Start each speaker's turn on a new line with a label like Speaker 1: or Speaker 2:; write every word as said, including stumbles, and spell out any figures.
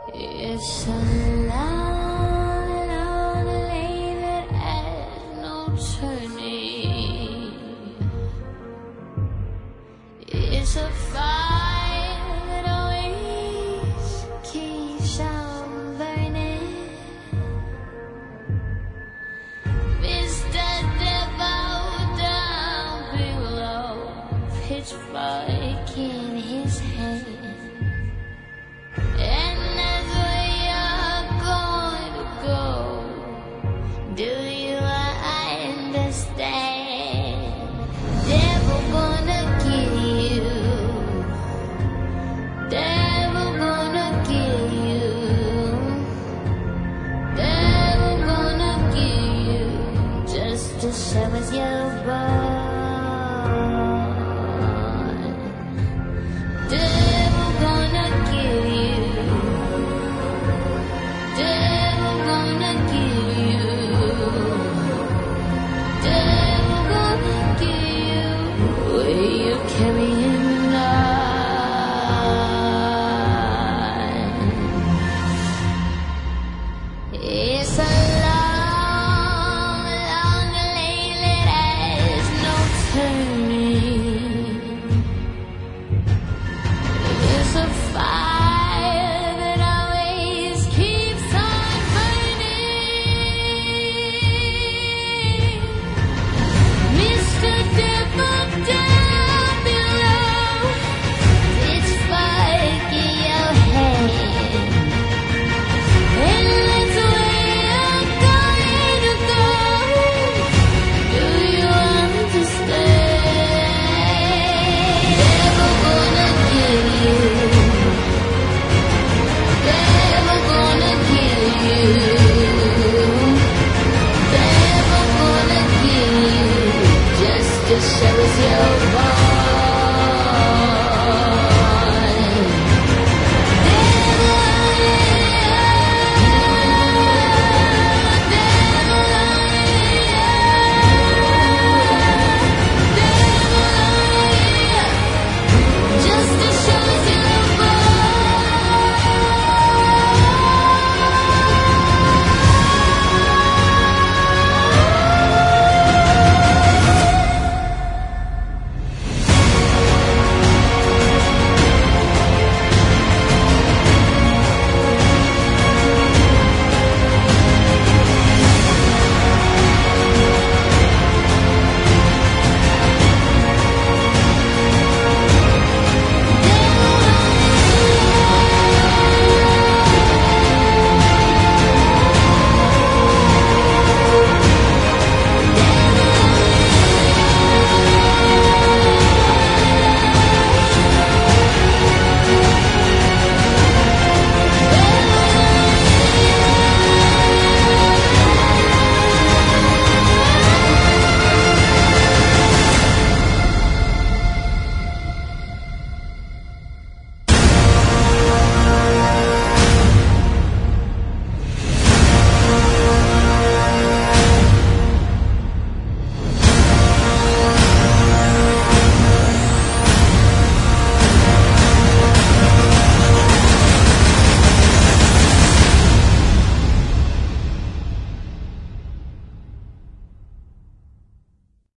Speaker 1: It's a long, long lane that has no turning. It's a fire that always keeps on burning. Mister Devil down below, pitchfork in his hand. Do you understand? Devil gonna kill you. Devil gonna kill you. Devil gonna kill you just to show us your born. Devil gonna kill you. Devil gonna kill you. Carrying on. It's a long, long lane that has no turning. It's a fire.